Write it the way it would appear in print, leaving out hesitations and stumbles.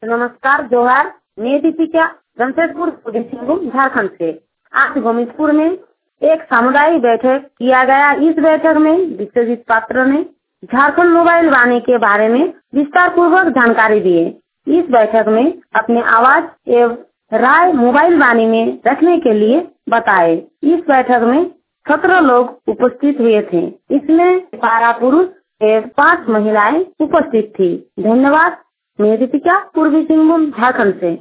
नमस्कार, जोहार। मैं दीपिका जमशेदपुर पूर्वी सिंहभूम झारखंड से। आज गोमितपुर में एक सामुदायिक बैठक किया गया। इस बैठक में विश्वजीत पात्र ने झारखंड मोबाइल वाणी के बारे में विस्तार पूर्वक जानकारी दिए। इस बैठक में अपने आवाज एवं राय मोबाइल वाणी में रखने के लिए बताए। इस बैठक में 17 लोग उपस्थित हुए थे। इसमें 12 पुरुष एवं 5 महिलाएं उपस्थित थी। धन्यवाद। मैं दीपिका पूर्वी सिंहभूम झारखंड से।